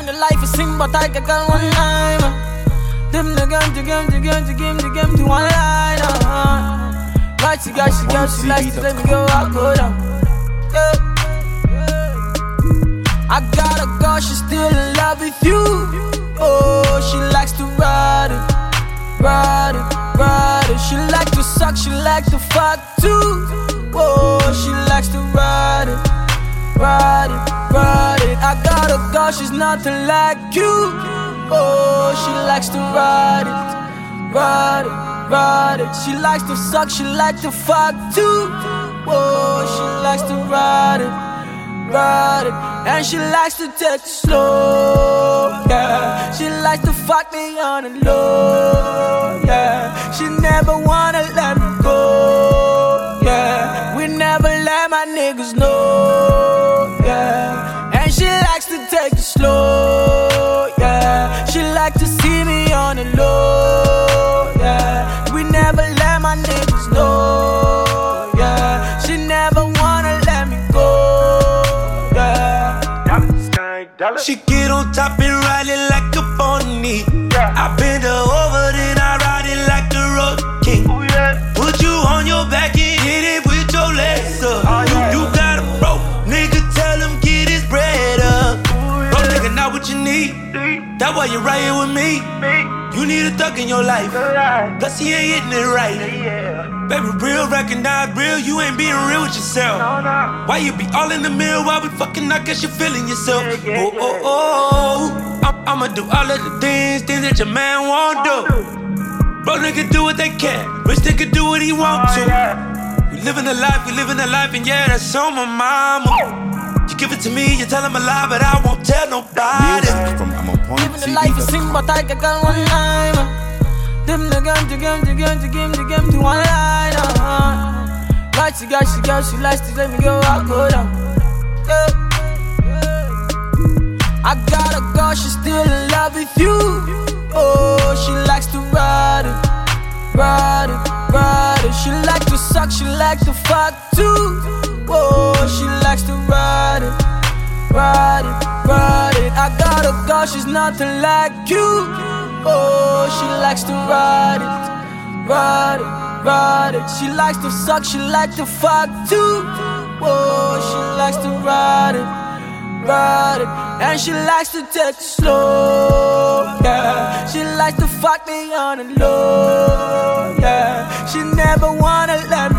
the life is sing, but I can one time. Them the game to one line. She likes to let me go, I go down. I got a girl, she's still in love with you. Oh, she likes to ride it. She like to suck, she like to fuck too. Oh, she likes to ride it. I got a girl, she's nothing like you. Oh, she likes to ride it. She likes to suck, she likes to fuck too. Oh, she likes to ride it. And she likes to take it slow, yeah. She likes to fuck me on the low, yeah. She never wanna let me go, yeah. We never let my niggas know, yeah. And she likes to take it slow, yeah. She like to see me on the low, yeah. We never let my niggas know, yeah. She never wanna let me go. She get on top and ride it like a pony. I bend her over, then I ride it like a road king. Put you on your back and hit it with your legs up. You got a broke nigga, tell him get his bread up. Broke nigga, not what you need. That's why you're right here with me. You need a thug in your life, cause he ain't hitting it right. Baby, real, recognize real, you ain't being real with yourself. Why you be all in the mirror while we fucking, I guess you're feeling yourself. I'ma do all of the things that your man won't do. Bro nigga do what they can, rich nigga do what he want to. We living a life, and yeah, that's on my mama. You give it to me, you tell him a lie, but I won't tell nobody. Living the life is sing, but I can one time. Them the game to one line. She likes to let me go, I go down. I got a girl, she's still in love with you. Oh, she likes to ride it. She like to suck, she like to fuck too. Oh, she likes to ride it. I got a girl, she's nothing like you. Oh, she likes to ride it. She likes to suck, she likes to fuck too. Oh, she likes to ride it. And she likes to take it slow, yeah. She likes to fuck me on the low, yeah. She never wanna let me